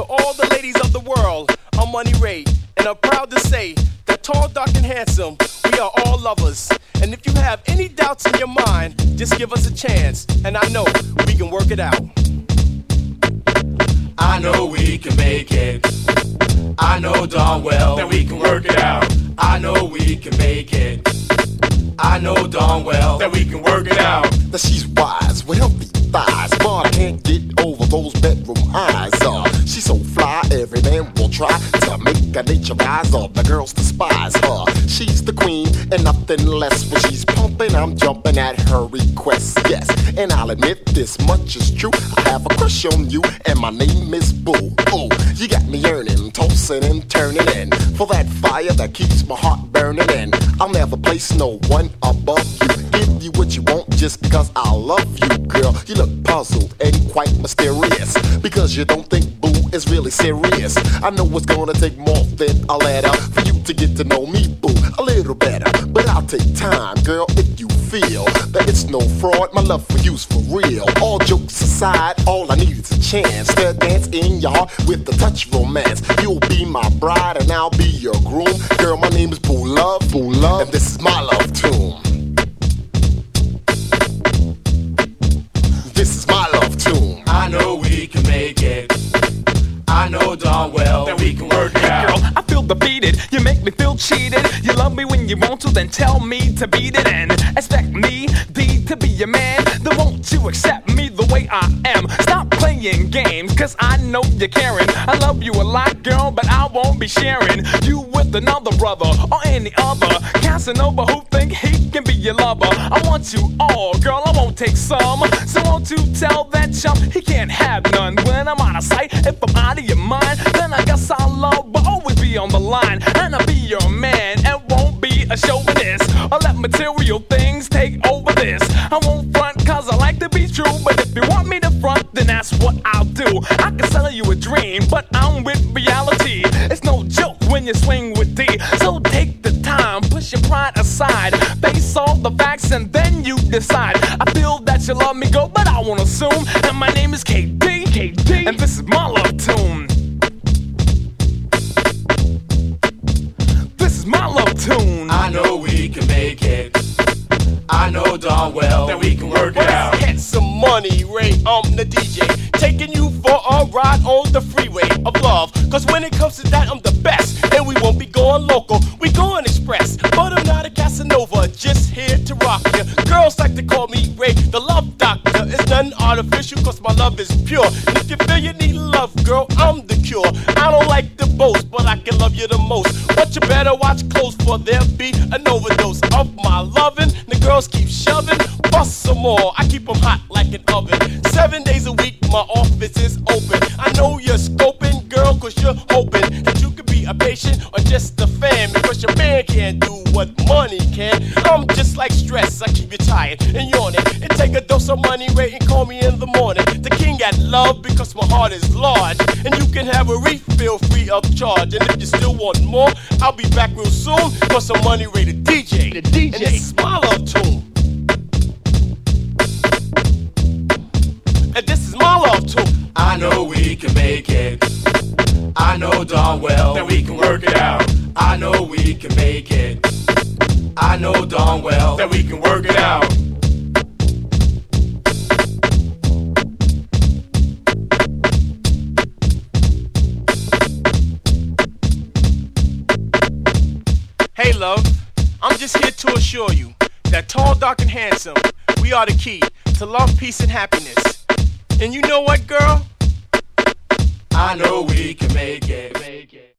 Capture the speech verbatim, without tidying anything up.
all the ladies of the world, I'm Money Ray, and I'm proud to say that tall, dark, and handsome, we are all lovers. And if you have any doubts in your mind, just give us a chance, and I know we can work it out. I know we can make it. I know darn well that we can work it out. I know we can make it. I know darn well that we can work it out. That she's wise with healthy thighs, but I can't get over those bedroom eyes. Uh, she's so fly, every man will try to make her nature rise up. The girls despise her. She's the queen and nothing less. When she's pumping, I'm jumping at her request. Yes, and I'll admit this much is true. I have a crush on you, and my name is Boo. Oh, you got me yearning, tossing and turning in for that fire that keeps my heart burning. And I'll never place no one above you. Give you what you want just because I love you, girl. You look puzzled and quite mysterious because you don't think Boo is really serious. I know it's gonna take more than a letter for you to get to know me, Boo, a little better. But I'll take time, girl, if you feel that it's no fraud. My love for you's for real. All jokes aside, all I need is a chance to dance in your heart with a touch romance. You'll be my bride and I'll be your groom. Girl, my name is Boo Love, Boo Love, and this is my love tune. This is my love tune. I know we can make it. I know darn well that we can work it out. Girl, I feel defeated. You make me feel cheated. You love me when you want to, then tell me to beat it and expect me, D, to be your man. Then won't you accept me the way I am? Stop playing games, cause I know you're caring. I love you a lot, girl, but I won't be sharing you with another brother or any other Casanova who think he can be your lover. I want you all, girl, I won't take some. So won't you tell that chump he can't have none? When I'm out of sight, if I'm out of your mind, then I guess I'll love but always be on the line. And I'll be your man and won't be a chauvinist or let material things take over this. I won't front cause I like to be true, but if you want me to front, then that's what I'll do. I can sell you a dream, but I'm with reality. It's no joke when you swing with D. So take the time, push your pride aside, face all the facts and then you decide. I feel that you love me, go, but I won't assume. And my name is K D, K D, and this is my love tune. This is my love tune. I know we can make it. I know darn well that we can work it out. Let's get some money, Ray, I'm the D J, taking you for a ride on the freeway of love. Cause when it comes to that, I'm the best. And we won't be going local, we going express. But I'm not a Casanova, just here to rock ya. Girls like to call me Ray, the love doctor. It's nothing artificial, cause my love is pure. And if you feel you need love, girl, I'm the cure. I don't like to boast, but I can love you the most. But you better watch close, for there'll be an overdose of my loving. The girls keep shoving, bust some more. I keep them hot like an oven. Seven days a week, my office is open. I know you're scoping, girl, cause you're hoping that you could be a patient or just a fan. Because your man can't do what money can. I'm just like stress, I keep you tired and yawning. And take a dose of Money Ray and call me in the morning. The king at love because my heart is large. And you can have a refill free of charge. And if you still want more, I'll be back real soon for some Money Ray, the D J. The D J. And this is my love tune. And this is my love tune. I know we can make it. I know darn well that we can work it out. I know we can make it. I know darn well that we can work it out. Hey love, I'm just here to assure you that tall, dark, and handsome, we are the key to love, peace, and happiness. And you know what, girl? I know we can make it. Make it.